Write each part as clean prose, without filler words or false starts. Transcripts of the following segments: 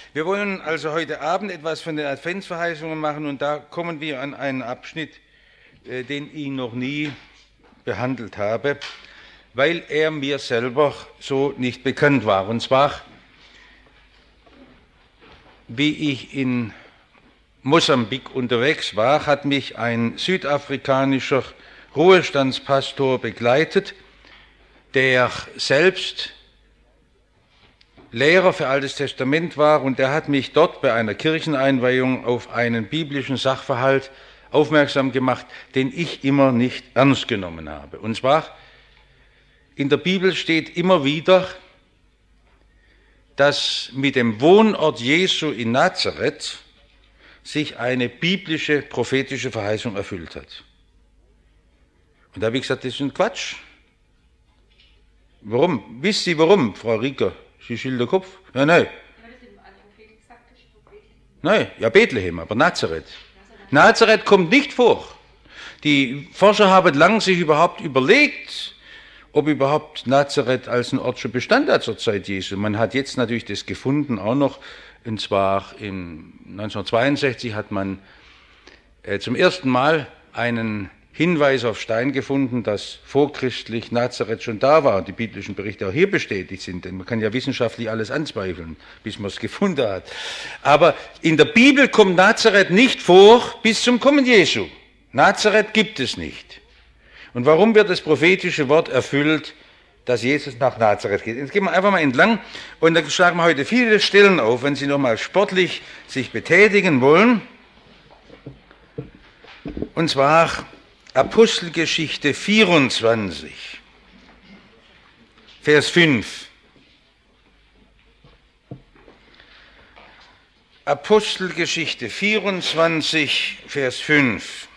Wir wollen also heute Abend etwas von den Adventsverheißungen machen und da kommen wir an einen Abschnitt, den ich noch nie behandelt habe, weil er mir selber so nicht bekannt war. Und zwar, wie ich in Mosambik unterwegs war, hat mich ein südafrikanischer Ruhestandspastor begleitet, der selbst Lehrer für Altes Testament war, und der hat mich dort bei einer Kircheneinweihung auf einen biblischen Sachverhalt aufmerksam gemacht, den ich immer nicht ernst genommen habe. Und zwar, in der Bibel steht immer wieder, dass mit dem Wohnort Jesu in Nazareth sich eine biblische, prophetische Verheißung erfüllt hat. Und da habe ich gesagt, das ist ein Quatsch. Warum? Wisst ihr warum, Frau Rieger? Sie schüttelt den Kopf? Ja, nein. Nein, ja Bethlehem, aber Nazareth. Nazareth kommt nicht vor. Die Forscher haben lang sich überhaupt überlegt, ob überhaupt Nazareth als ein Ort schon bestand hat zur Zeit Jesu. Man hat jetzt natürlich das gefunden auch noch, und zwar 1962 hat man zum ersten Mal einen Hinweis auf Stein gefunden, dass vorchristlich Nazareth schon da war und die biblischen Berichte auch hier bestätigt sind, denn man kann ja wissenschaftlich alles anzweifeln, bis man es gefunden hat. Aber in der Bibel kommt Nazareth nicht vor bis zum Kommen Jesu. Nazareth gibt es nicht. Und warum wird das prophetische Wort erfüllt, dass Jesus nach Nazareth geht? Jetzt gehen wir einfach mal entlang und dann schlagen wir heute viele Stellen auf, wenn Sie nochmal sportlich sich betätigen wollen. Und zwar Apostelgeschichte 24, Vers 5. Apostelgeschichte 24, Vers 5.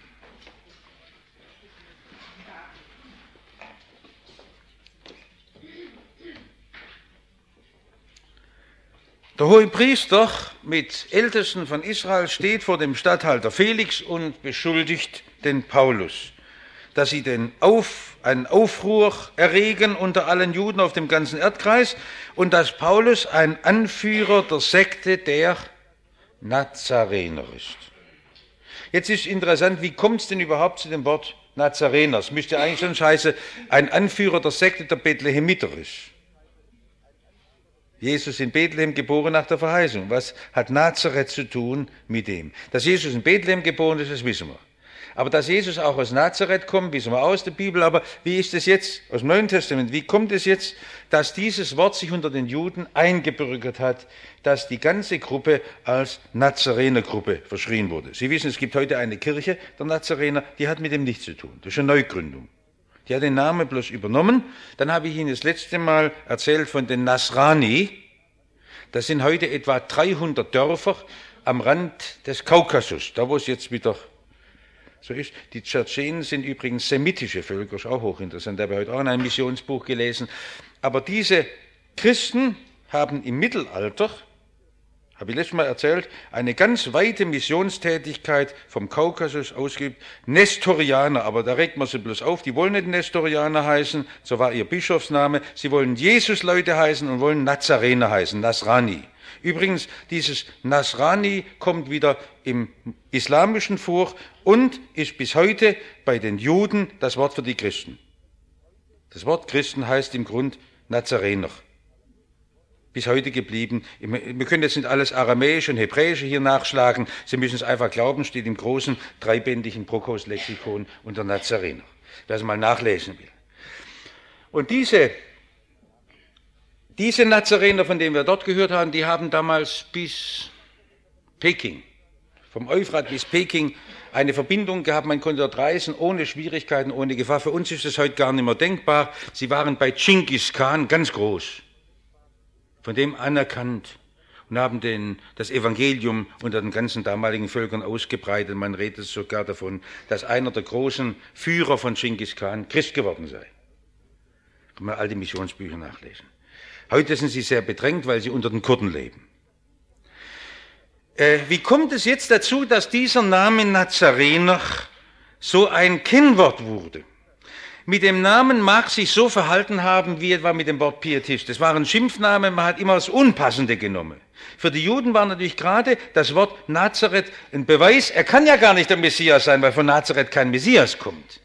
Der Hohepriester mit Ältesten von Israel steht vor dem Statthalter Felix und beschuldigt den Paulus, dass sie einen Aufruhr erregen unter allen Juden auf dem ganzen Erdkreis und dass Paulus ein Anführer der Sekte der Nazarener ist. Jetzt ist interessant, wie kommt es denn überhaupt zu dem Wort Nazarener? Es müsste eigentlich sonst heißen, ein Anführer der Sekte der Bethlehemiter ist. Jesus in Bethlehem geboren nach der Verheißung. Was hat Nazareth zu tun mit dem? Dass Jesus in Bethlehem geboren ist, das wissen wir. Aber dass Jesus auch aus Nazareth kommt, wissen wir aus der Bibel. Aber wie ist es jetzt aus dem Neuen Testament? Wie kommt es jetzt, dass dieses Wort sich unter den Juden eingebürgert hat, dass die ganze Gruppe als Nazarenergruppe verschrien wurde? Sie wissen, es gibt heute eine Kirche der Nazarener, die hat mit dem nichts zu tun. Das ist eine Neugründung. Die hat den Namen bloß übernommen. Dann habe ich Ihnen das letzte Mal erzählt von den Nasrani. Das sind heute etwa 300 Dörfer am Rand des Kaukasus, da wo es jetzt wieder so ist. Die Tschetschenen sind übrigens semitische Völker, ist auch hochinteressant, da habe ich heute auch in einem Missionsbuch gelesen. Aber diese Christen haben im Mittelalter, habe ich letztes Mal erzählt, eine ganz weite Missionstätigkeit vom Kaukasus ausgeübt. Nestorianer, aber da regt man sie bloß auf, die wollen nicht Nestorianer heißen, so war ihr Bischofsname, sie wollen Jesus-Leute heißen und wollen Nazarener heißen, Nasrani. Übrigens, dieses Nasrani kommt wieder im Islamischen vor und ist bis heute bei den Juden das Wort für die Christen. Das Wort Christen heißt im Grund Nazarener. Bis heute geblieben. Wir können jetzt nicht alles Aramäische und Hebräische hier nachschlagen. Sie müssen es einfach glauben, steht im großen dreibändigen Prokos-Lexikon unter Nazarener, wer es mal nachlesen will. Und diese Nazarener, von denen wir dort gehört haben, die haben damals bis Peking, vom Euphrat bis Peking, eine Verbindung gehabt. Man konnte dort reisen, ohne Schwierigkeiten, ohne Gefahr. Für uns ist das heute gar nicht mehr denkbar. Sie waren bei Genghis Khan ganz groß, von dem anerkannt und haben das Evangelium unter den ganzen damaligen Völkern ausgebreitet. Man redet sogar davon, dass einer der großen Führer von Genghis Khan Christ geworden sei. Kann man alte Missionsbücher nachlesen. Heute sind sie sehr bedrängt, weil sie unter den Kurden leben. Wie kommt es jetzt dazu, dass dieser Name Nazarener so ein Kennwort wurde? mit dem Namen mag sich so verhalten haben, wie etwa mit dem Wort Pietist. Das war ein Schimpfname, man hat immer das Unpassende genommen. Für die Juden war natürlich gerade das Wort Nazareth ein Beweis, er kann ja gar nicht der Messias sein, weil von Nazareth kein Messias kommt.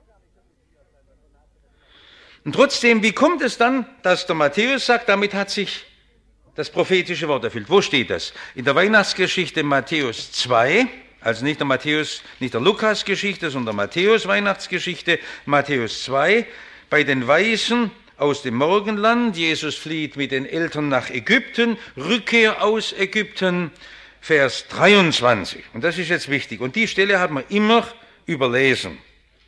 Und trotzdem, wie kommt es dann, dass der Matthäus sagt, damit hat sich das prophetische Wort erfüllt? Wo steht das? In der Weihnachtsgeschichte Matthäus 2, also nicht der Lukas-Geschichte, sondern Matthäus Weihnachtsgeschichte, Matthäus 2, bei den Weisen aus dem Morgenland, Jesus flieht mit den Eltern nach Ägypten, Rückkehr aus Ägypten, Vers 23. Und das ist jetzt wichtig. Und die Stelle hat man immer überlesen.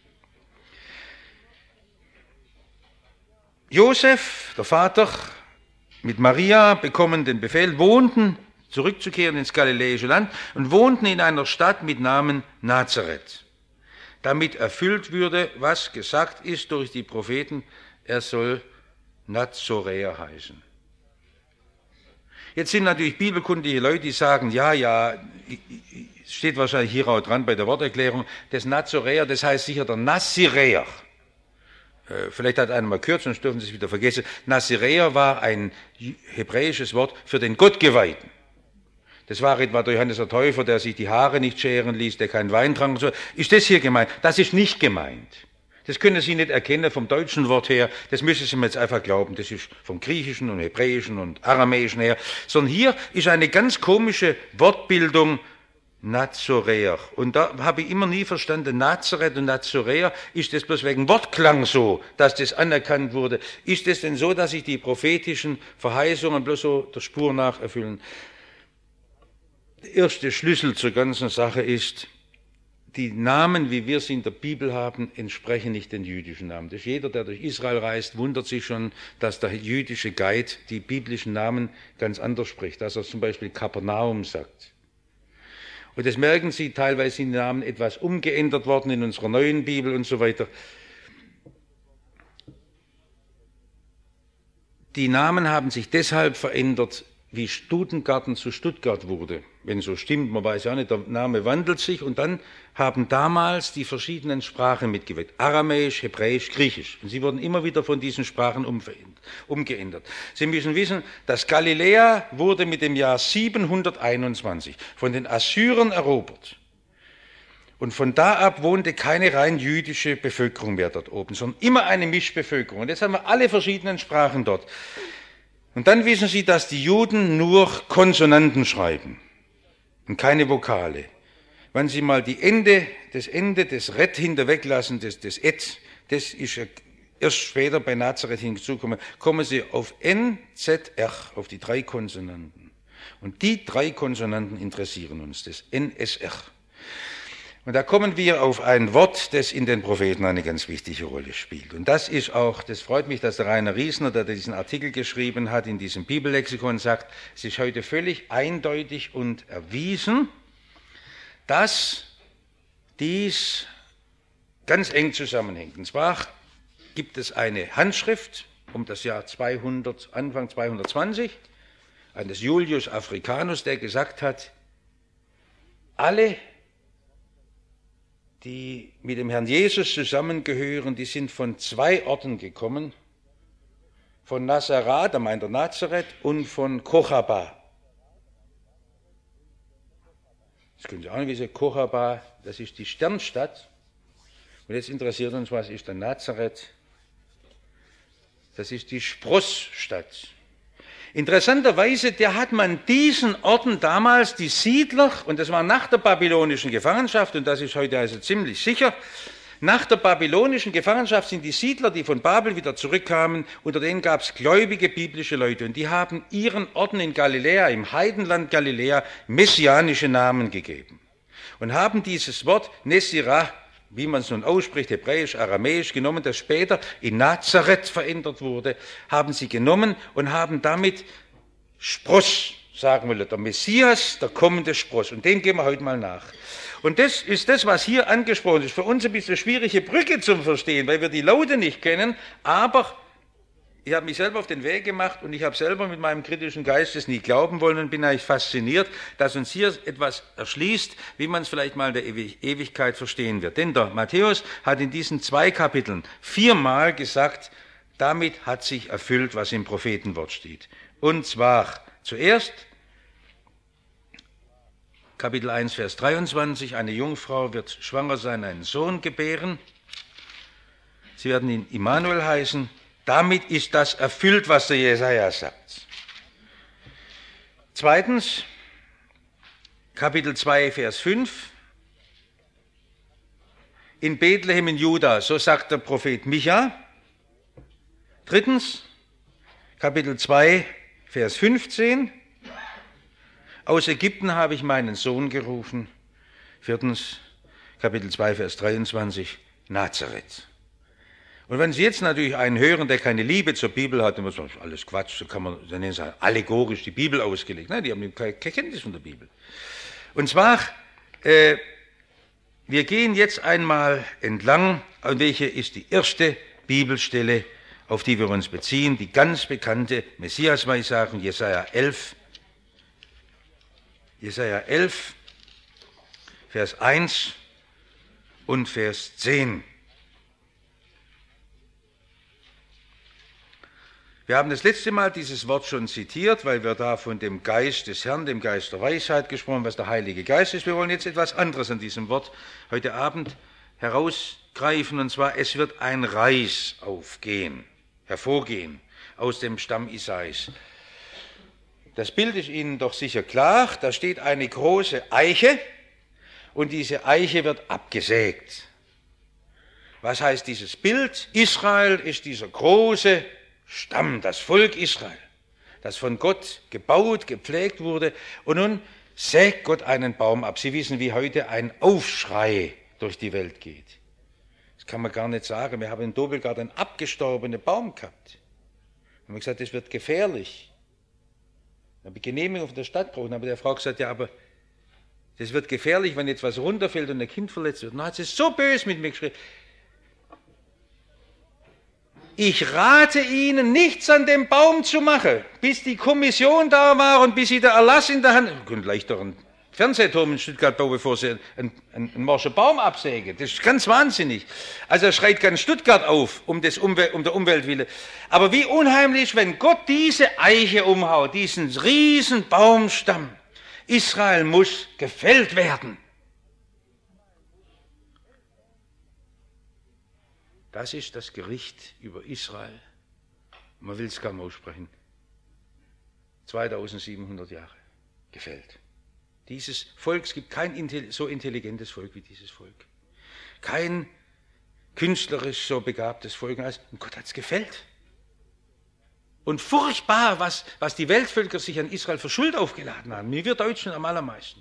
Josef, der Vater, mit Maria bekommen den Befehl, zurückzukehren ins galiläische Land und wohnten in einer Stadt mit Namen Nazareth, damit erfüllt würde, was gesagt ist durch die Propheten, er soll Nazoräer heißen. Jetzt sind natürlich bibelkundige Leute, die sagen, steht wahrscheinlich hier auch dran bei der Worterklärung, das Nazoräer, das heißt sicher der Naziräer. Vielleicht hat einer mal gehört, sonst dürfen Sie es wieder vergessen. Naziräer war ein hebräisches Wort für den Gottgeweihten. Das war etwa der Johannes der Täufer, der sich die Haare nicht scheren ließ, der keinen Wein trank und so. Ist das hier gemeint? Das ist nicht gemeint. Das können Sie nicht erkennen vom deutschen Wort her. Das müssen Sie mir jetzt einfach glauben. Das ist vom Griechischen und Hebräischen und Aramäischen her. Sondern hier ist eine ganz komische Wortbildung, Nazoräer. Und da habe ich immer nie verstanden, Nazareth und Nazoräer, ist das bloß wegen Wortklang so, dass das anerkannt wurde? Ist es denn so, dass sich die prophetischen Verheißungen bloß so der Spur nach erfüllen? Der erste Schlüssel zur ganzen Sache ist, die Namen, wie wir sie in der Bibel haben, entsprechen nicht den jüdischen Namen. Das ist jeder, der durch Israel reist, wundert sich schon, dass der jüdische Guide die biblischen Namen ganz anders spricht, dass er zum Beispiel Kapernaum sagt. Und das merken Sie, teilweise sind die Namen etwas umgeändert worden in unserer neuen Bibel und so weiter. Die Namen haben sich deshalb verändert, wie Studengarten zu Stuttgart wurde. Wenn so stimmt, man weiß ja nicht, der Name wandelt sich und dann haben damals die verschiedenen Sprachen mitgewirkt. Aramäisch, Hebräisch, Griechisch. Und sie wurden immer wieder von diesen Sprachen umgeändert. Sie müssen wissen, dass Galiläa wurde mit dem Jahr 721 von den Assyrern erobert. Und von da ab wohnte keine rein jüdische Bevölkerung mehr dort oben, sondern immer eine Mischbevölkerung. Und jetzt haben wir alle verschiedenen Sprachen dort. Und dann wissen Sie, dass die Juden nur Konsonanten schreiben und keine Vokale. Wenn Sie mal das Ende des Ret hinterweglassen, des Et, das ist erst später bei Nazareth hinzugekommen, kommen Sie auf N, Z, R, auf die 3 Konsonanten. Und die 3 Konsonanten interessieren uns, das N, S, R. Und da kommen wir auf ein Wort, das in den Propheten eine ganz wichtige Rolle spielt. Und das ist auch, das freut mich, dass der Rainer Riesner, der diesen Artikel geschrieben hat, in diesem Bibellexikon sagt, es ist heute völlig eindeutig und erwiesen, dass dies ganz eng zusammenhängt. Und zwar gibt es eine Handschrift um das Jahr 200, Anfang 220, eines Julius Africanus, der gesagt hat, alle die mit dem Herrn Jesus zusammengehören, die sind von 2 Orten gekommen, von Nazareth, da meint er Nazareth, und von Kochaba. Das können Sie auch nicht wissen, Kochaba, das ist die Sternstadt. Und jetzt interessiert uns, was ist denn Nazareth? Das ist die Sprossstadt. Interessanterweise, der hat man diesen Orten damals, die Siedler, und das war nach der babylonischen Gefangenschaft, und das ist heute also ziemlich sicher, nach der babylonischen Gefangenschaft sind die Siedler, die von Babel wieder zurückkamen, unter denen gab es gläubige biblische Leute, und die haben ihren Orten in Galiläa, im Heidenland Galiläa, messianische Namen gegeben und haben dieses Wort Nesirah, wie man es nun ausspricht, hebräisch, aramäisch, genommen, das später in Nazareth verändert wurde, haben sie genommen und haben damit Spross, sagen wir, der Messias, der kommende Spross. Und dem gehen wir heute mal nach. Und das ist das, was hier angesprochen ist. Für uns ein bisschen schwierige Brücke zum Verstehen, weil wir die Laute nicht kennen, aber Ich habe mich selber auf den Weg gemacht und ich habe selber mit meinem kritischen Geist es nie glauben wollen und bin eigentlich fasziniert, dass uns hier etwas erschließt, wie man es vielleicht mal in der Ewigkeit verstehen wird. Denn der Matthäus hat in diesen 2 Kapiteln 4-mal gesagt, damit hat sich erfüllt, was im Prophetenwort steht. Und zwar zuerst Kapitel 1, Vers 23, eine Jungfrau wird schwanger sein, einen Sohn gebären. Sie werden ihn Immanuel heißen. Damit ist das erfüllt, was der Jesaja sagt. Zweitens, Kapitel 2, Vers 5. In Bethlehem in Juda, so sagt der Prophet Micha. Drittens, Kapitel 2, Vers 15. Aus Ägypten habe ich meinen Sohn gerufen. Viertens, Kapitel 2, Vers 23, Nazareth. Und wenn Sie jetzt natürlich einen hören, der keine Liebe zur Bibel hat, dann muss man alles Quatsch, so kann man, dann nennen Sie allegorisch die Bibel ausgelegt. Nein, die haben keine Kenntnis von der Bibel. Und zwar, wir gehen jetzt einmal entlang, und welche ist die erste Bibelstelle, auf die wir uns beziehen, die ganz bekannte Messias-Weissagung, Jesaja 11. Jesaja 11, Vers 1 und Vers 10. Wir haben das letzte Mal dieses Wort schon zitiert, weil wir da von dem Geist des Herrn, dem Geist der Weisheit gesprochen haben, was der Heilige Geist ist. Wir wollen jetzt etwas anderes an diesem Wort heute Abend herausgreifen, und zwar, es wird ein Reis hervorgehen aus dem Stamm Isais. Das Bild ist Ihnen doch sicher klar, da steht eine große Eiche und diese Eiche wird abgesägt. Was heißt dieses Bild? Israel ist dieser große Stamm, das Volk Israel, das von Gott gebaut, gepflegt wurde, und nun sägt Gott einen Baum ab. Sie wissen, wie heute ein Aufschrei durch die Welt geht. Das kann man gar nicht sagen. Wir haben in Dobelgard einen abgestorbenen Baum gehabt. Wir haben gesagt, das wird gefährlich. Dann habe ich Genehmigung von der Stadt brauchen, aber der Frau gesagt, ja, aber das wird gefährlich, wenn jetzt was runterfällt und ein Kind verletzt wird. Und dann hat sie so böse mit mir geschrieben. Ich rate Ihnen, nichts an dem Baum zu machen, bis die Kommission da war und bis Sie der Erlass in der Hand... Sie können gleich doch einen Fernsehturm in Stuttgart bauen, bevor Sie einen morschen Baum absägen. Das ist ganz wahnsinnig. Also er schreit ganz Stuttgart auf, um der Umwelt willen. Aber wie unheimlich, wenn Gott diese Eiche umhaut, diesen riesen Baumstamm. Israel muss gefällt werden. Das ist das Gericht über Israel. Man will es kaum aussprechen. 2700 Jahre gefällt. Dieses Volk, es gibt kein so intelligentes Volk wie dieses Volk. Kein künstlerisch so begabtes Volk als, und Gott hat es gefällt. Und furchtbar, was die Weltvölker sich an Israel für Schuld aufgeladen haben. Wir Deutschen am allermeisten.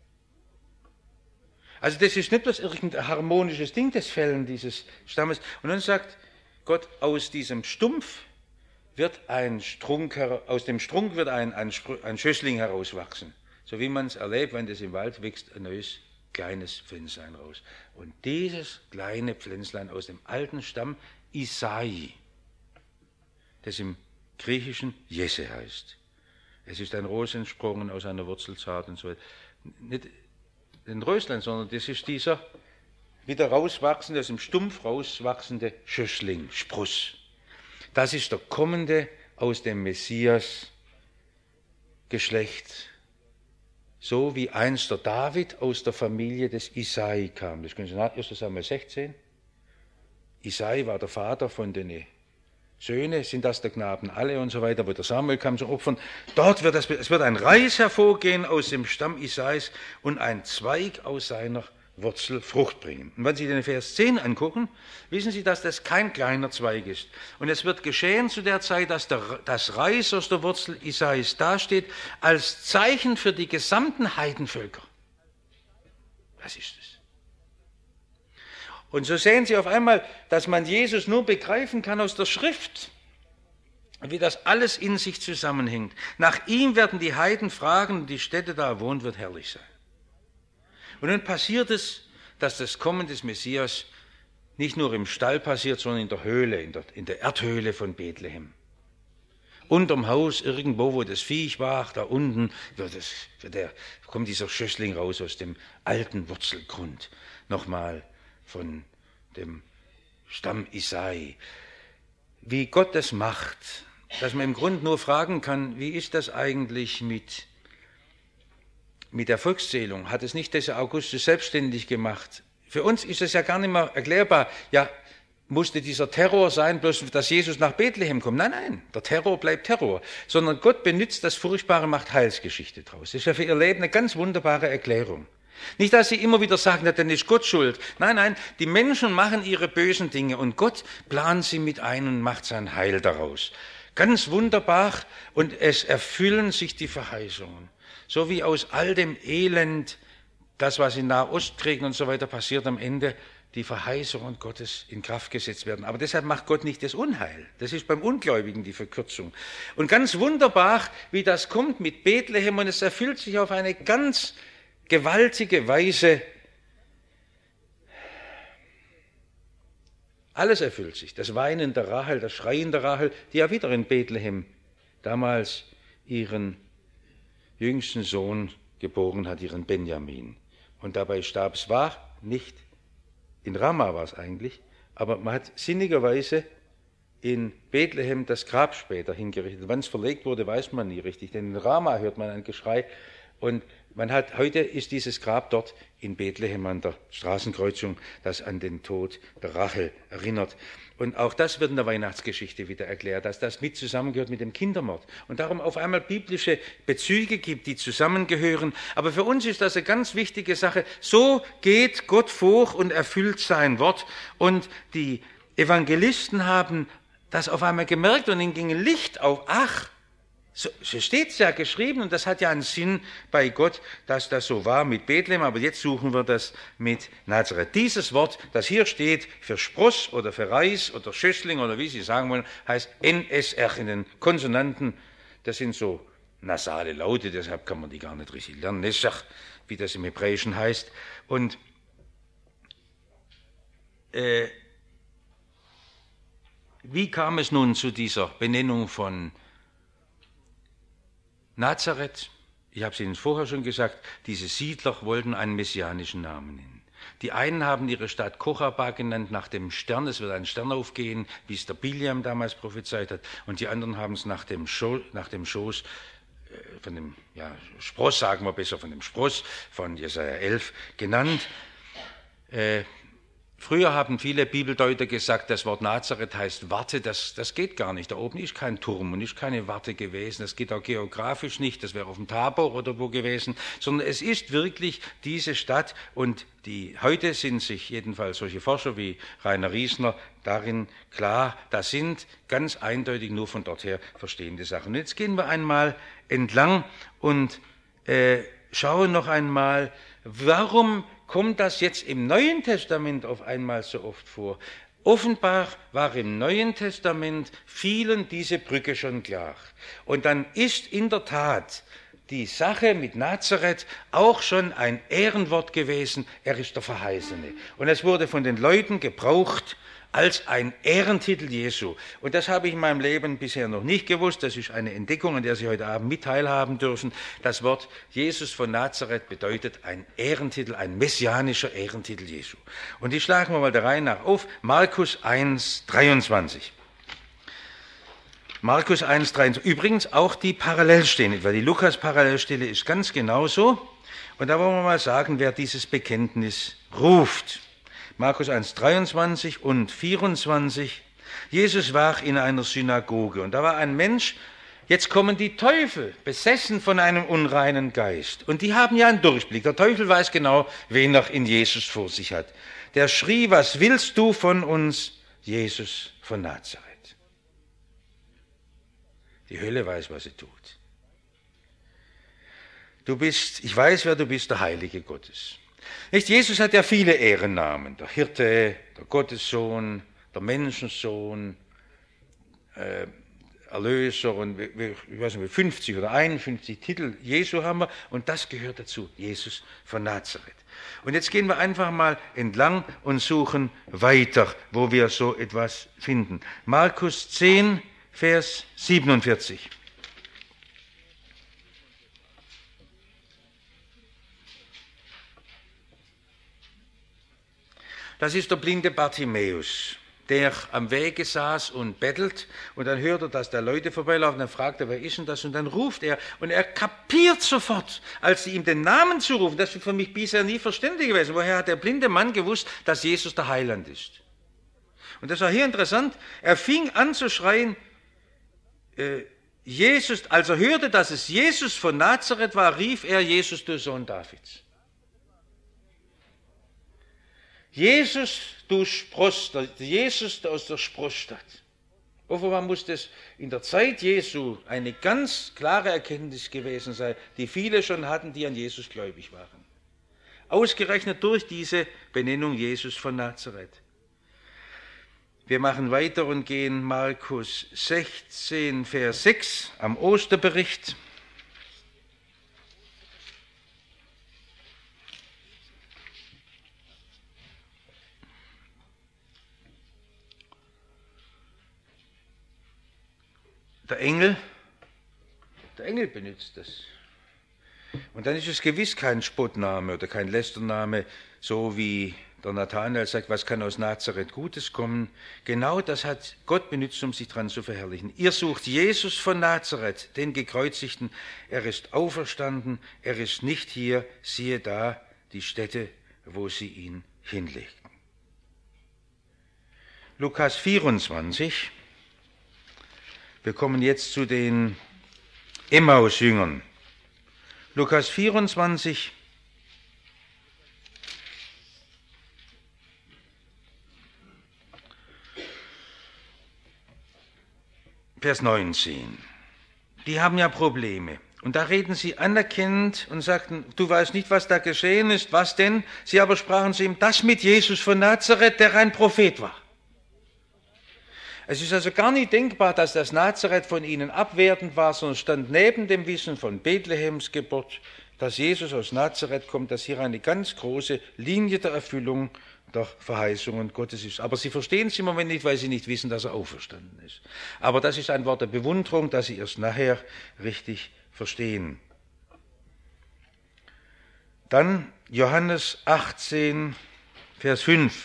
Also das ist nicht bloß irgendein harmonisches Ding, das Fällen dieses Stammes. Und dann sagt Gott, aus diesem Stumpf wird aus dem Strunk wird ein Schössling herauswachsen. So wie man es erlebt, wenn das im Wald wächst, ein neues kleines Pflänzlein raus. Und dieses kleine Pflänzlein aus dem alten Stamm Isai, das im Griechischen Jesse heißt. Es ist ein Ros entsprungen aus einer Wurzelzart und so weiter. Nicht ein Röslein, sondern das ist dieser wieder rauswachsende, aus dem Stumpf rauswachsende Schössling, Spross. Das ist der kommende aus dem Messias-Geschlecht. So wie einst der David aus der Familie des Isai kam. Das können Sie nach 1. Samuel 16. Isai war der Vater von den Söhne, sind das der Knaben alle und so weiter, wo der Samuel kam zu Opfern. Dort wird es wird ein Reis hervorgehen aus dem Stamm Isais und ein Zweig aus seiner Wurzel Frucht bringen. Und wenn Sie den Vers 10 angucken, wissen Sie, dass das kein kleiner Zweig ist. Und es wird geschehen zu der Zeit, dass das Reis aus der Wurzel Isais dasteht, als Zeichen für die gesamten Heidenvölker. Was ist es? Und so sehen Sie auf einmal, dass man Jesus nur begreifen kann aus der Schrift, wie das alles in sich zusammenhängt. Nach ihm werden die Heiden fragen, und die Stätte, da er wohnt, wird herrlich sein. Und dann passiert es, dass das Kommen des Messias nicht nur im Stall passiert, sondern in der Höhle, in der Erdhöhle von Bethlehem. Unterm Haus, irgendwo, wo das Viech war, da unten, kommt dieser Schössling raus aus dem alten Wurzelgrund. Nochmal von dem Stamm Isai. Wie Gott das macht, dass man im Grunde nur fragen kann, wie ist das eigentlich mit der Volkszählung? Hat es nicht dieser Augustus selbstständig gemacht? Für uns ist es ja gar nicht mehr erklärbar. Ja, musste dieser Terror sein, bloß dass Jesus nach Bethlehem kommt? Nein, nein, der Terror bleibt Terror. Sondern Gott benutzt das Furchtbare, macht Heilsgeschichte draus. Das ist ja für ihr Leben eine ganz wunderbare Erklärung. Nicht, dass sie immer wieder sagen, dann ist Gott schuld. Nein, nein, die Menschen machen ihre bösen Dinge und Gott plant sie mit ein und macht sein Heil daraus. Ganz wunderbar, und es erfüllen sich die Verheißungen. So wie aus all dem Elend, das, was in Nahostkriegen und so weiter passiert, am Ende die Verheißungen Gottes in Kraft gesetzt werden. Aber deshalb macht Gott nicht das Unheil. Das ist beim Ungläubigen die Verkürzung. Und ganz wunderbar, wie das kommt mit Bethlehem, und es erfüllt sich auf eine ganz gewaltige Weise. Alles erfüllt sich. Das Weinen der Rahel, das Schreien der Rahel, die ja wieder in Bethlehem damals ihren jüngsten Sohn geboren hat, ihren Benjamin. Und dabei starb es, war nicht in Rama war es eigentlich, aber man hat sinnigerweise in Bethlehem das Grab später hingerichtet. Wann es verlegt wurde, weiß man nie richtig, denn in Rama hört man ein Geschrei. Und heute ist dieses Grab dort in Bethlehem an der Straßenkreuzung, das an den Tod der Rachel erinnert. Und auch das wird in der Weihnachtsgeschichte wieder erklärt, dass das mit zusammengehört mit dem Kindermord. Und darum auf einmal biblische Bezüge gibt, die zusammengehören. Aber für uns ist das eine ganz wichtige Sache. So geht Gott vor und erfüllt sein Wort. Und die Evangelisten haben das auf einmal gemerkt und ihnen ging Licht auf. Ach, so steht es ja geschrieben, und das hat ja einen Sinn bei Gott, dass das so war mit Bethlehem, aber jetzt suchen wir das mit Nazareth. Dieses Wort, das hier steht für Spross oder für Reis oder Schössling oder wie Sie sagen wollen, heißt NSR in den Konsonanten. Das sind so nasale Laute, deshalb kann man die gar nicht richtig lernen. Nesach, wie das im Hebräischen heißt. Und wie kam es nun zu dieser Benennung von Nazareth? Ich habe es Ihnen vorher schon gesagt, diese Siedler wollten einen messianischen Namen nennen. Die einen haben ihre Stadt Kochaba genannt nach dem Stern, es wird ein Stern aufgehen, wie es der Biliam damals prophezeit hat, und die anderen haben es nach dem Schoß, von dem Spross, sagen wir besser, von dem Spross von Jesaja 11 genannt. Früher haben viele Bibeldeuter gesagt, das Wort Nazareth heißt Warte, das geht gar nicht. Da oben ist kein Turm und ist keine Warte gewesen. Das geht auch geografisch nicht, das wäre auf dem Tabor oder wo gewesen, sondern es ist wirklich diese Stadt, und heute sind sich jedenfalls solche Forscher wie Rainer Riesner darin klar, das sind ganz eindeutig nur von dort her verstehende Sachen. Und jetzt gehen wir einmal entlang und schauen noch einmal, warum kommt das jetzt im Neuen Testament auf einmal so oft vor? Offenbar war im Neuen Testament vielen diese Brücke schon klar. Und dann ist in der Tat die Sache mit Nazareth auch schon ein Ehrenwort gewesen. Er ist der Verheißene. Und es wurde von den Leuten gebraucht als ein Ehrentitel Jesu. Und das habe ich in meinem Leben bisher noch nicht gewusst. Das ist eine Entdeckung, an der Sie heute Abend mit teilhaben dürfen. Das Wort Jesus von Nazareth bedeutet ein Ehrentitel, ein messianischer Ehrentitel Jesu. Und die schlagen wir mal der Reihe nach auf. Markus 1, 23. Markus 1, 23. Übrigens auch die Parallelstelle, weil die Lukas-Parallelstelle ist ganz genauso. Und da wollen wir mal sagen, wer dieses Bekenntnis ruft. Markus 1, 23 und 24. Jesus war in einer Synagoge und da war ein Mensch, jetzt kommen die Teufel, besessen von einem unreinen Geist. Und die haben ja einen Durchblick. Der Teufel weiß genau, wen er in Jesus vor sich hat. Der schrie, was willst du von uns, Jesus von Nazareth? Die Hölle weiß, was sie tut. Ich weiß, wer du bist, der Heilige Gottes. Nicht? Jesus hat ja viele Ehrennamen, der Hirte, der Gottessohn, der Menschensohn, Erlöser und ich weiß nicht, 50 oder 51 Titel Jesu haben wir, und das gehört dazu, Jesus von Nazareth. Und jetzt gehen wir einfach mal entlang und suchen weiter, wo wir so etwas finden. Markus 10, Vers 47. Das ist der blinde Bartimäus, der am Wege saß und bettelt, und dann hört er, dass da Leute vorbeilaufen, dann fragt er, wer ist denn das? Und dann ruft er, und er kapiert sofort, als sie ihm den Namen zurufen. Das ist für mich bisher nie verständlich gewesen. Woher hat der blinde Mann gewusst, dass Jesus der Heiland ist? Und das war hier interessant. Er fing an zu schreien, Jesus, als er hörte, dass es Jesus von Nazareth war, rief er, Jesus, du Sohn Davids. Jesus, du Spross, Jesus aus der Sprossstadt. Offenbar muss das in der Zeit Jesu eine ganz klare Erkenntnis gewesen sein, die viele schon hatten, die an Jesus gläubig waren. Ausgerechnet durch diese Benennung Jesus von Nazareth. Wir machen weiter und gehen Markus 16, Vers 6 am Osterbericht. Der Engel benutzt das. Und dann ist es gewiss kein Spottname oder kein Lästername, so wie der Nathanael sagt, was kann aus Nazareth Gutes kommen. Genau das hat Gott benutzt, um sich dran zu verherrlichen. Ihr sucht Jesus von Nazareth, den Gekreuzigten. Er ist auferstanden, er ist nicht hier. Siehe da die Stätte, wo sie ihn hinlegten. Lukas 24. Wir kommen jetzt zu den Emmaus-Jüngern. Lukas 24, Vers 19. Die haben ja Probleme. Und da reden sie anerkennend und sagten, du weißt nicht, was da geschehen ist. Was denn? Sie aber sprachen zu ihm, das mit Jesus von Nazareth, der ein Prophet war. Es ist also gar nicht denkbar, dass das Nazareth von ihnen abwertend war, sondern stand neben dem Wissen von Bethlehems Geburt, dass Jesus aus Nazareth kommt, dass hier eine ganz große Linie der Erfüllung der Verheißungen Gottes ist. Aber sie verstehen es im Moment nicht, weil sie nicht wissen, dass er auferstanden ist. Aber das ist ein Wort der Bewunderung, das sie erst nachher richtig verstehen. Dann Johannes 18, Vers 5.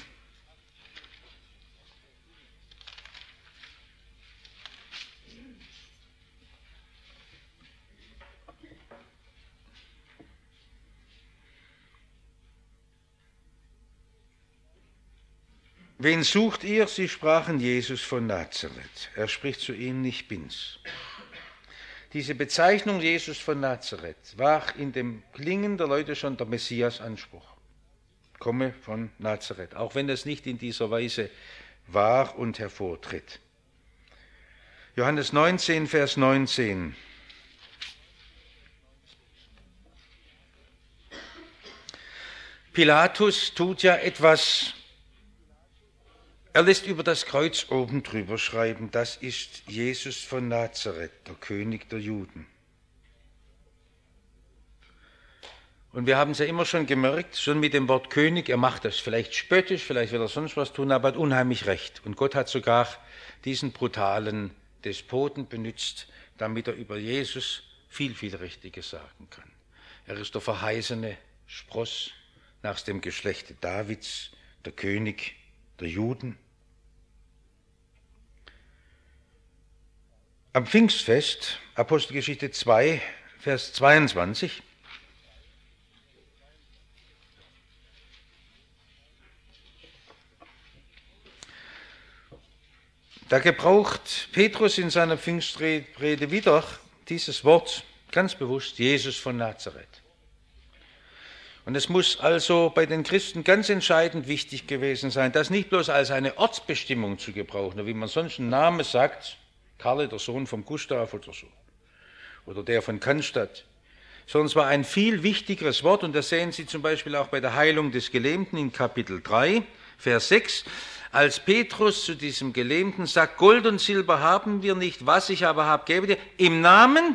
Wen sucht ihr? Sie sprachen Jesus von Nazareth. Er spricht zu ihnen, ich bin's. Diese Bezeichnung Jesus von Nazareth war in dem Klingen der Leute schon der Messias-Anspruch. Komme von Nazareth, auch wenn es nicht in dieser Weise wahr und hervortritt. Johannes 19, Vers 19. Pilatus tut ja etwas. Er lässt über das Kreuz oben drüber schreiben, das ist Jesus von Nazareth, der König der Juden. Und wir haben es ja immer schon gemerkt, schon mit dem Wort König, er macht das vielleicht spöttisch, vielleicht will er sonst was tun, aber er hat unheimlich recht. Und Gott hat sogar diesen brutalen Despoten benutzt, damit er über Jesus viel, viel Richtiges sagen kann. Er ist der verheißene Spross nach dem Geschlechte Davids, der König der Juden. Am Pfingstfest, Apostelgeschichte 2, Vers 22, da gebraucht Petrus in seiner Pfingstrede wieder dieses Wort, ganz bewusst, Jesus von Nazareth. Und es muss also bei den Christen ganz entscheidend wichtig gewesen sein, das nicht bloß als eine Ortsbestimmung zu gebrauchen, wie man sonst einen Namen sagt, Karle, der Sohn von Gustav oder so, oder der von Cannstatt, sondern es war ein viel wichtigeres Wort, und das sehen Sie zum Beispiel auch bei der Heilung des Gelähmten in Kapitel 3, Vers 6, als Petrus zu diesem Gelähmten sagt, Gold und Silber haben wir nicht, was ich aber habe, gebe dir, im Namen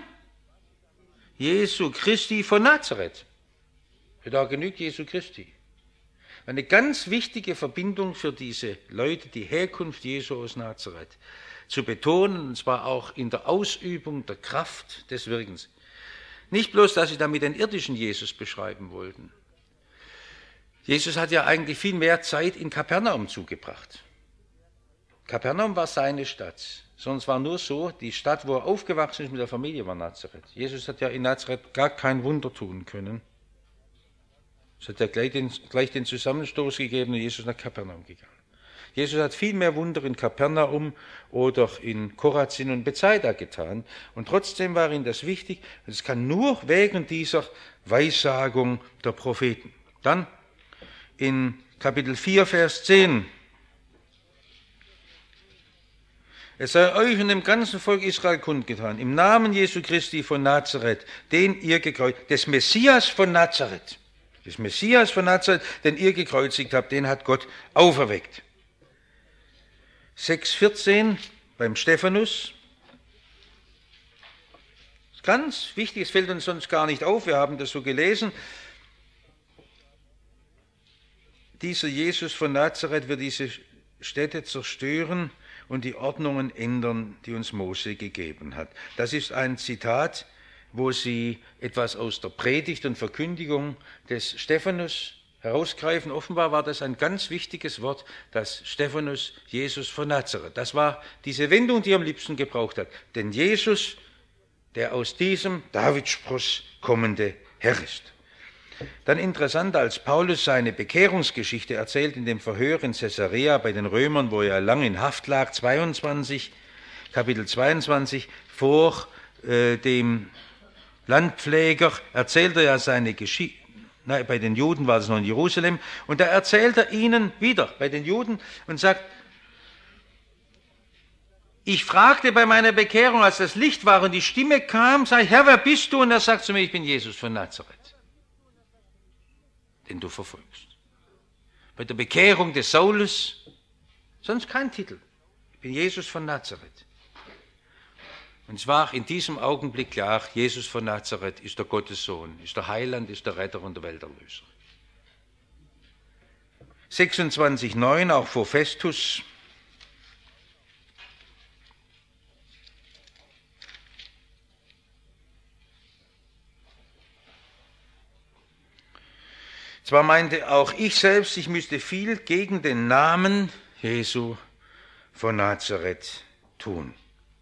Jesu Christi von Nazareth. Da genügt Jesu Christi. Eine ganz wichtige Verbindung für diese Leute, die Herkunft Jesu aus Nazareth zu betonen, und zwar auch in der Ausübung der Kraft des Wirkens. Nicht bloß, dass sie damit den irdischen Jesus beschreiben wollten. Jesus hat ja eigentlich viel mehr Zeit in Kapernaum zugebracht. Kapernaum war seine Stadt. Sonst war nur so, die Stadt, wo er aufgewachsen ist mit der Familie, war Nazareth. Jesus hat ja in Nazareth gar kein Wunder tun können. Es hat ja gleich den Zusammenstoß gegeben und Jesus ist nach Kapernaum gegangen. Jesus hat viel mehr Wunder in Kapernaum oder in Chorazin und Bethsaida getan. Und trotzdem war ihm das wichtig. Und es kann nur wegen dieser Weissagung der Propheten. Dann in Kapitel 4, Vers 10. Es sei euch und dem ganzen Volk Israel kundgetan, im Namen Jesu Christi von Nazareth, den ihr gekreuzigt, des Messias von Nazareth, den ihr gekreuzigt habt, den hat Gott auferweckt. 6,14 beim Stephanus. Ganz wichtig, es fällt uns sonst gar nicht auf, wir haben das so gelesen. Dieser Jesus von Nazareth wird diese Städte zerstören und die Ordnungen ändern, die uns Mose gegeben hat. Das ist ein Zitat, wo sie etwas aus der Predigt und Verkündigung des Stephanus herausgreifen. Offenbar war das ein ganz wichtiges Wort, das Stephanus, Jesus von Nazareth. Das war diese Wendung, die er am liebsten gebraucht hat. Denn Jesus, der aus diesem Davidsspross kommende Herr ist. Dann interessant, als Paulus seine Bekehrungsgeschichte erzählt in dem Verhör in Caesarea bei den Römern, wo er lange in Haft lag, Kapitel 22, vor dem Landpfleger, erzählt er ja seine Geschichte. Bei den Juden war das noch in Jerusalem. Und da erzählt er ihnen wieder, bei den Juden, und sagt, ich fragte bei meiner Bekehrung, als das Licht war und die Stimme kam, sage ich, Herr, wer bist du? Und er sagt zu mir, ich bin Jesus von Nazareth, den du verfolgst. Bei der Bekehrung des Saulus, sonst kein Titel. Ich bin Jesus von Nazareth. Und es war in diesem Augenblick klar, Jesus von Nazareth ist der Gottessohn, ist der Heiland, ist der Retter und der Welterlöser. 26,9, auch vor Festus. Zwar meinte auch ich selbst, ich müsste viel gegen den Namen Jesu von Nazareth tun.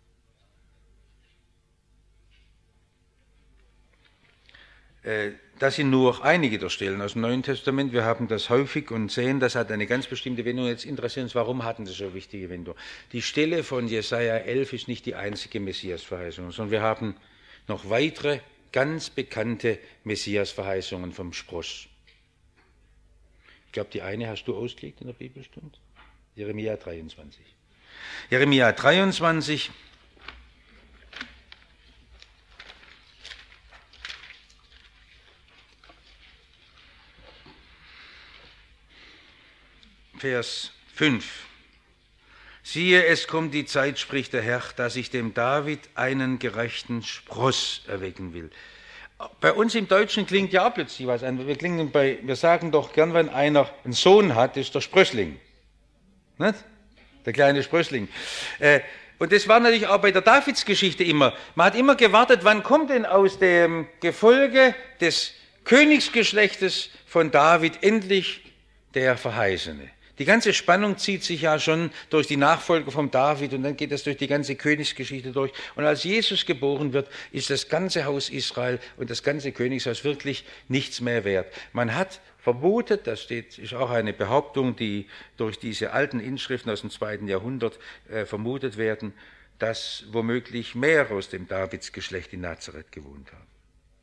Das sind nur einige der Stellen aus dem Neuen Testament. Wir haben das häufig und sehen, das hat eine ganz bestimmte Wendung. Jetzt interessiert uns, warum hatten das so eine wichtige Wendung? Die Stelle von Jesaja 11 ist nicht die einzige Messiasverheißung, sondern wir haben noch weitere ganz bekannte Messiasverheißungen vom Spross. Ich glaube, die eine hast du ausgelegt in der Bibelstunde. Jeremia 23. Jeremia 23. Vers 5. Siehe, es kommt die Zeit, spricht der Herr, dass ich dem David einen gerechten Spross erwecken will. Bei uns im Deutschen klingt ja auch plötzlich was an. Wir sagen doch gern, wenn einer einen Sohn hat, ist der Sprössling. Nicht? Der kleine Sprössling. Und das war natürlich auch bei der Davidsgeschichte immer. Man hat immer gewartet, wann kommt denn aus dem Gefolge des Königsgeschlechtes von David endlich der Verheißene. Die ganze Spannung zieht sich ja schon durch die Nachfolger von David und dann geht das durch die ganze Königsgeschichte durch. Und als Jesus geboren wird, ist das ganze Haus Israel und das ganze Königshaus wirklich nichts mehr wert. Man hat vermutet, das ist auch eine Behauptung, die durch diese alten Inschriften aus dem 2. Jahrhundert vermutet werden, dass womöglich mehr aus dem Davidsgeschlecht in Nazareth gewohnt haben.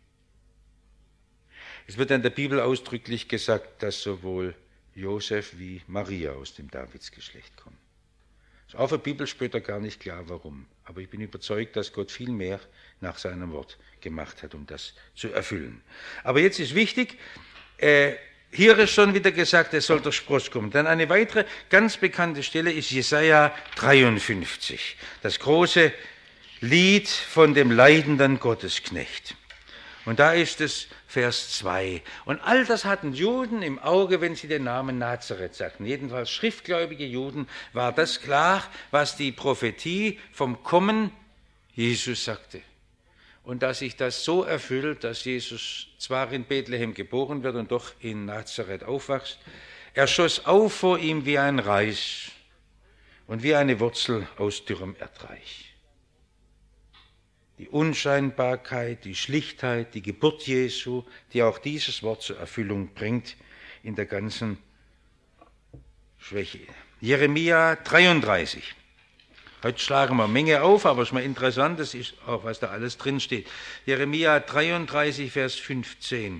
Es wird in der Bibel ausdrücklich gesagt, dass sowohl Josef wie Maria aus dem Davidsgeschlecht kommen. Ist auch für Bibel später gar nicht klar, warum. Aber ich bin überzeugt, dass Gott viel mehr nach seinem Wort gemacht hat, um das zu erfüllen. Aber jetzt ist wichtig, hier ist schon wieder gesagt, es soll der Spross kommen. Dann eine weitere ganz bekannte Stelle ist Jesaja 53, das große Lied von dem leidenden Gottesknecht. Und da ist es Vers 2. Und all das hatten Juden im Auge, wenn sie den Namen Nazareth sagten. Jedenfalls schriftgläubige Juden war das klar, was die Prophetie vom Kommen Jesus sagte. Und dass sich das so erfüllt, dass Jesus zwar in Bethlehem geboren wird und doch in Nazareth aufwächst. Er schoss auf vor ihm wie ein Reis und wie eine Wurzel aus dürrem Erdreich. Die Unscheinbarkeit, die Schlichtheit, die Geburt Jesu, die auch dieses Wort zur Erfüllung bringt in der ganzen Schwäche. Jeremia 33. Heute schlagen wir eine Menge auf, aber es ist mal interessant, das ist auch, was da alles drin steht. Jeremia 33, Vers 15.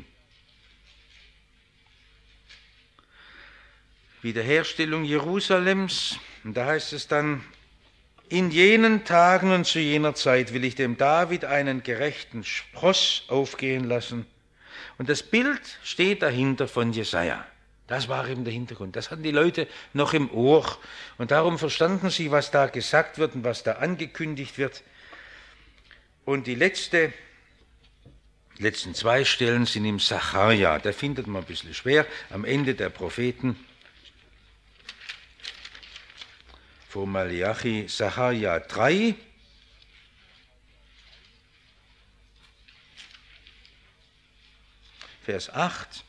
Wiederherstellung Jerusalems. Und da heißt es dann, in jenen Tagen und zu jener Zeit will ich dem David einen gerechten Spross aufgehen lassen. Und das Bild steht dahinter von Jesaja. Das war eben der Hintergrund. Das hatten die Leute noch im Ohr. Und darum verstanden sie, was da gesagt wird und was da angekündigt wird. Und die letzten 2 Stellen sind im Sacharja. Da findet man ein bisschen schwer am Ende der Propheten. Vor Malachi, Sacharja 3. Vers 8.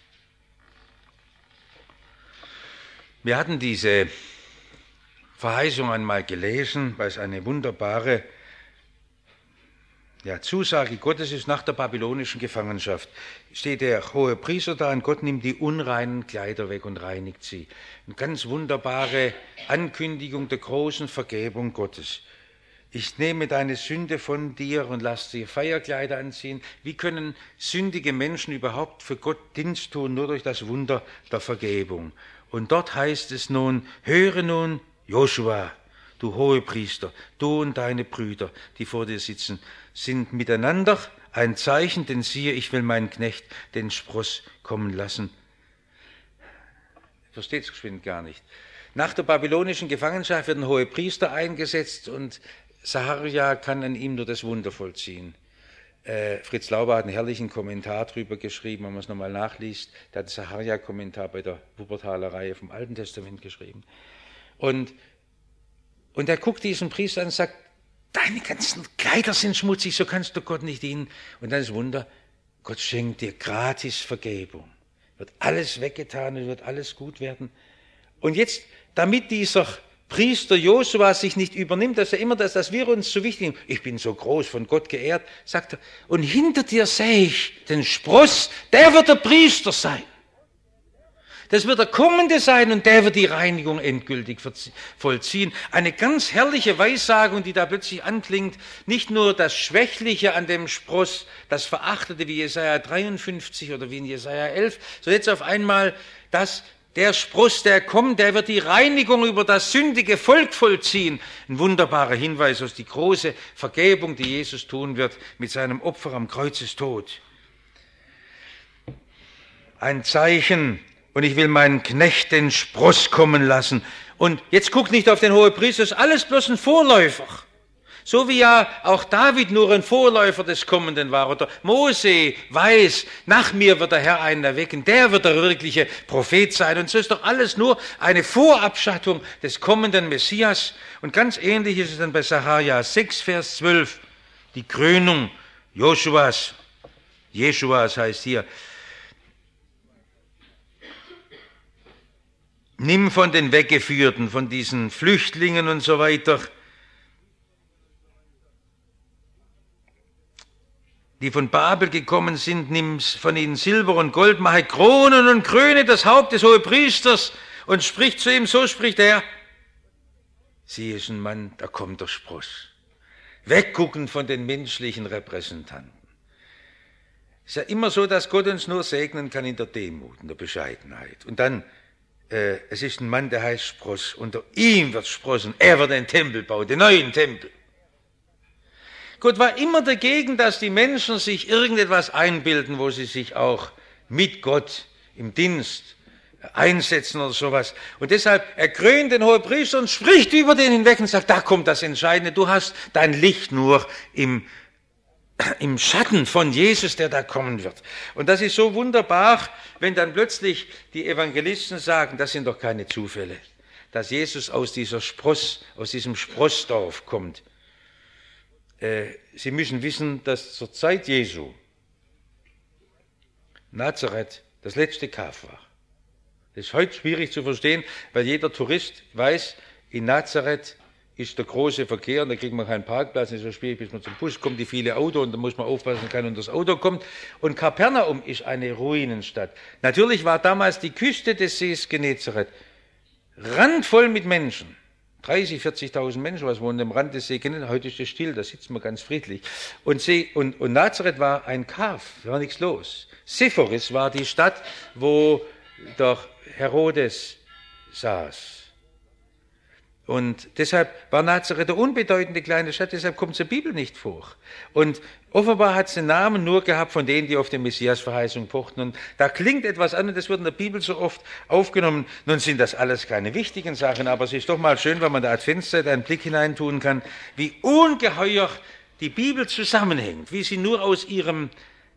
Wir hatten diese Verheißung einmal gelesen, weil es eine wunderbare Zusage Gottes ist nach der babylonischen Gefangenschaft. Steht der hohe Priester da und Gott nimmt die unreinen Kleider weg und reinigt sie. Eine ganz wunderbare Ankündigung der großen Vergebung Gottes. Ich nehme deine Sünde von dir und lass dir Feierkleider anziehen. Wie können sündige Menschen überhaupt für Gott Dienst tun? Nur durch das Wunder der Vergebung. Und dort heißt es nun, höre nun, Joshua, du Hohepriester, du und deine Brüder, die vor dir sitzen, sind miteinander ein Zeichen, denn siehe, ich will meinen Knecht, den Spross, kommen lassen. Versteht es geschwind gar nicht. Nach der babylonischen Gefangenschaft wird ein Hohepriester eingesetzt und Sacharja kann an ihm nur das Wunder vollziehen. Fritz Lauber hat einen herrlichen Kommentar darüber geschrieben, wenn man es nochmal nachliest. Der hat einen Sacharja-Kommentar bei der Wuppertaler Reihe vom Alten Testament geschrieben. Und er guckt diesen Priester an und sagt, deine ganzen Kleider sind schmutzig, so kannst du Gott nicht dienen. Und dann ist Wunder, Gott schenkt dir gratis Vergebung. Wird alles weggetan und wird alles gut werden. Und jetzt, damit dieser Priester Josua sich nicht übernimmt, dass er immer dass wir uns so wichtig nehmen, ich bin so groß, von Gott geehrt, sagt er, und hinter dir sehe ich den Spross, der wird der Priester sein. Das wird der Kommende sein und der wird die Reinigung endgültig vollziehen. Eine ganz herrliche Weissagung, die da plötzlich anklingt. Nicht nur das Schwächliche an dem Spross, das Verachtete wie Jesaja 53 oder wie in Jesaja 11, sondern jetzt auf einmal der Spross, der kommt, der wird die Reinigung über das sündige Volk vollziehen. Ein wunderbarer Hinweis auf die große Vergebung, die Jesus tun wird mit seinem Opfer am Kreuzestod. Ein Zeichen. Und ich will meinen Knecht den Spross kommen lassen. Und jetzt guckt nicht auf den Hohepriester, das ist alles bloß ein Vorläufer. So wie ja auch David nur ein Vorläufer des Kommenden war. Oder Mose weiß, nach mir wird der Herr einen erwecken, der wird der wirkliche Prophet sein. Und so ist doch alles nur eine Vorabschattung des kommenden Messias. Und ganz ähnlich ist es dann bei Sacharja 6, Vers 12. Die Krönung Joshuas. Jeschuas heißt hier. Nimm von den Weggeführten, von diesen Flüchtlingen und so weiter, die von Babel gekommen sind, nimm von ihnen Silber und Gold, mache Kronen und kröne das Haupt des Hohepriesters und sprich zu ihm, so spricht er, sie ist ein Mann, da kommt der Spross. Weggucken von den menschlichen Repräsentanten. Es ist ja immer so, dass Gott uns nur segnen kann in der Demut, in der Bescheidenheit. Und dann es ist ein Mann, der heißt Spross. Unter ihm wird sprossen. Er wird einen Tempel bauen, den neuen Tempel. Gott war immer dagegen, dass die Menschen sich irgendetwas einbilden, wo sie sich auch mit Gott im Dienst einsetzen oder sowas. Und deshalb, er krönt den Hohepriester und spricht über den hinweg und sagt, da kommt das Entscheidende. Du hast dein Licht nur im im Schatten von Jesus, der da kommen wird. Und das ist so wunderbar, wenn dann plötzlich die Evangelisten sagen, das sind doch keine Zufälle, dass Jesus aus diesem Sprossdorf kommt. Sie müssen wissen, dass zur Zeit Jesu Nazareth das letzte Kaff war. Das ist heute schwierig zu verstehen, weil jeder Tourist weiß, in Nazareth ist der große Verkehr und da kriegt man keinen Parkplatz, es ist so schwierig, bis man zum Bus kommt, die viele Autos und da muss man aufpassen, keiner unter das Auto kommt. Und Kapernaum ist eine Ruinenstadt. Natürlich war damals die Küste des Sees Genezareth randvoll mit Menschen. 30.000, 40.000 Menschen, was wohnen am Rand des Sees Genezareth. Heute ist es still, da sitzt man ganz friedlich. Und Nazareth war ein Kaff, da war nichts los. Sephoris war die Stadt, wo der Herodes saß. Und deshalb war Nazareth eine unbedeutende kleine Stadt, deshalb kommt es in der Bibel nicht vor. Und offenbar hat es den Namen nur gehabt von denen, die auf die Messias-Verheißung pochten. Und da klingt etwas an und das wird in der Bibel so oft aufgenommen. Nun sind das alles keine wichtigen Sachen, aber es ist doch mal schön, wenn man in der Adventszeit einen Blick hineintun kann, wie ungeheuer die Bibel zusammenhängt, wie sie nur aus ihren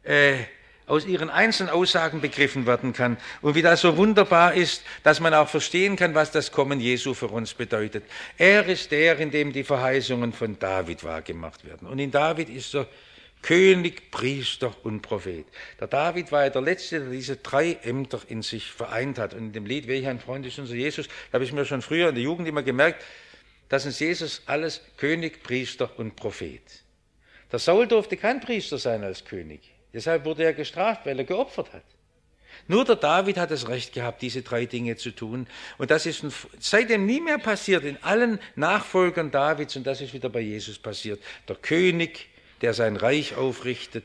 einzelnen Aussagen begriffen werden kann und wie das so wunderbar ist, dass man auch verstehen kann, was das Kommen Jesu für uns bedeutet. Er ist der, in dem die Verheißungen von David wahrgemacht werden. Und in David ist er König, Priester und Prophet. Der David war ja der Letzte, der diese 3 Ämter in sich vereint hat. Und in dem Lied, welch ein Freund ist unser Jesus, da habe ich mir schon früher in der Jugend immer gemerkt, dass uns Jesus alles König, Priester und Prophet. Der Saul durfte kein Priester sein als König. Deshalb wurde er gestraft, weil er geopfert hat. Nur der David hat das Recht gehabt, diese 3 Dinge zu tun. Und das ist seitdem nie mehr passiert in allen Nachfolgern Davids. Und das ist wieder bei Jesus passiert. Der König, der sein Reich aufrichtet.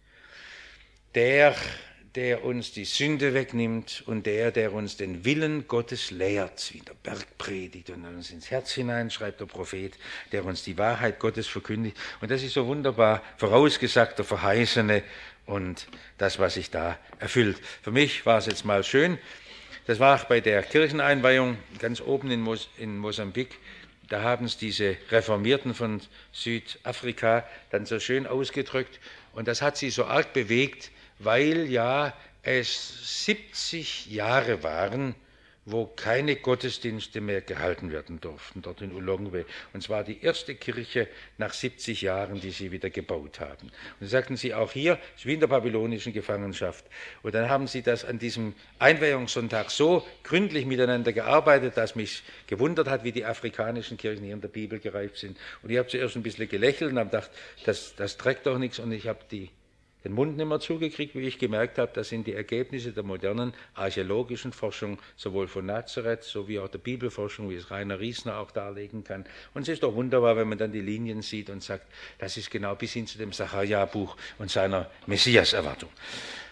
Der uns die Sünde wegnimmt. Und der uns den Willen Gottes lehrt, wie der Bergpredigt und uns ins Herz hinein, schreibt der Prophet, der uns die Wahrheit Gottes verkündigt. Und das ist so wunderbar vorausgesagt, der Verheißene und das, was sich da erfüllt. Für mich war es jetzt mal schön. Das war auch bei der Kircheneinweihung ganz oben in Mosambik. Da haben es diese Reformierten von Südafrika dann so schön ausgedrückt. Und das hat sie so arg bewegt, weil ja es 70 Jahre waren, wo keine Gottesdienste mehr gehalten werden durften, dort in Ulongwe. Und zwar die erste Kirche nach 70 Jahren, die sie wieder gebaut haben. Und da sagten sie auch hier, es ist wie in der babylonischen Gefangenschaft. Und dann haben sie das an diesem Einweihungssonntag so gründlich miteinander gearbeitet, dass mich gewundert hat, wie die afrikanischen Kirchen hier in der Bibel gereift sind. Und ich habe zuerst ein bisschen gelächelt und habe gedacht, das trägt doch nichts. Und ich habe den Mund nicht mehr zugekriegt, wie ich gemerkt habe, das sind die Ergebnisse der modernen archäologischen Forschung, sowohl von Nazareth, sowie auch der Bibelforschung, wie es Rainer Riesner auch darlegen kann. Und es ist doch wunderbar, wenn man dann die Linien sieht und sagt, das ist genau bis hin zu dem Sacharja-Buch und seiner Messias-Erwartung.